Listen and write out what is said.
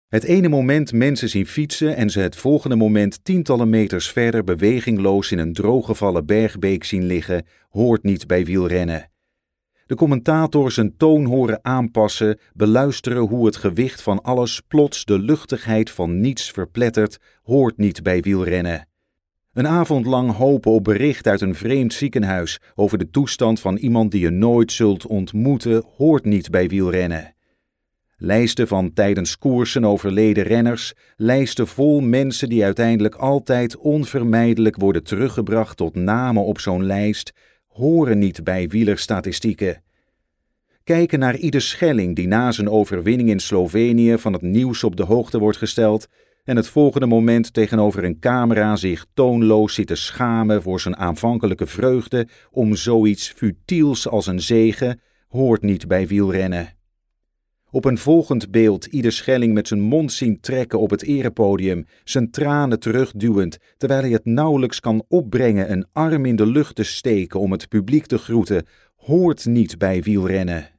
Het ene moment mensen zien fietsen en ze het volgende moment tientallen meters verder bewegingloos in een drooggevallen bergbeek zien liggen, hoort niet bij wielrennen. De commentator zijn toon horen aanpassen, beluisteren hoe het gewicht van alles plots de luchtigheid van niets verplettert, hoort niet bij wielrennen. Een avond lang hopen op bericht uit een vreemd ziekenhuis over de toestand van iemand die je nooit zult ontmoeten, hoort niet bij wielrennen. Lijsten van tijdens koersen overleden renners, lijsten vol mensen die uiteindelijk altijd onvermijdelijk worden teruggebracht tot namen op zo'n lijst, horen niet bij wielerstatistieken. Kijken naar ieder Schelling die na zijn overwinning in Slovenië van het nieuws op de hoogte wordt gesteld en het volgende moment tegenover een camera zich toonloos zit te schamen voor zijn aanvankelijke vreugde om zoiets futiels als een zege, hoort niet bij wielrennen. Op een volgend beeld ieder Schelling met zijn mond zien trekken op het erepodium, zijn tranen terugduwend, terwijl hij het nauwelijks kan opbrengen een arm in de lucht te steken om het publiek te groeten, hoort niet bij wielrennen.